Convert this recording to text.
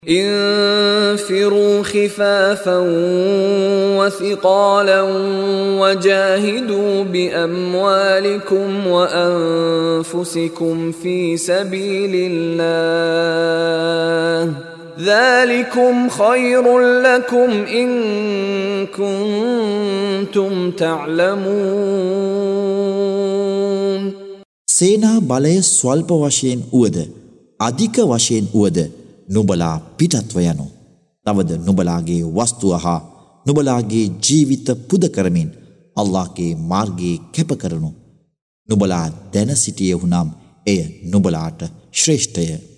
انفروا خفافا وثقالا وجاهدوا بأموالكم وأنفسكم في سبيل الله ذلكم خير لكم إن كنتم تعلمون. සේනා බලය ස්වල්ප වශයෙන් උවද අධික වශයෙන් උවද නුඹලා පිටත්ව යනු. තවද නුඹලාගේ වස්තුව හා නුඹලාගේ ජීවිත පුද කරමින් අල්ලාහ්ගේ මාර්ගයේ කැප කරනු. නුඹලා දැන සිටියහුනම් එය නුඹලාට ශ්‍රේෂ්ඨය.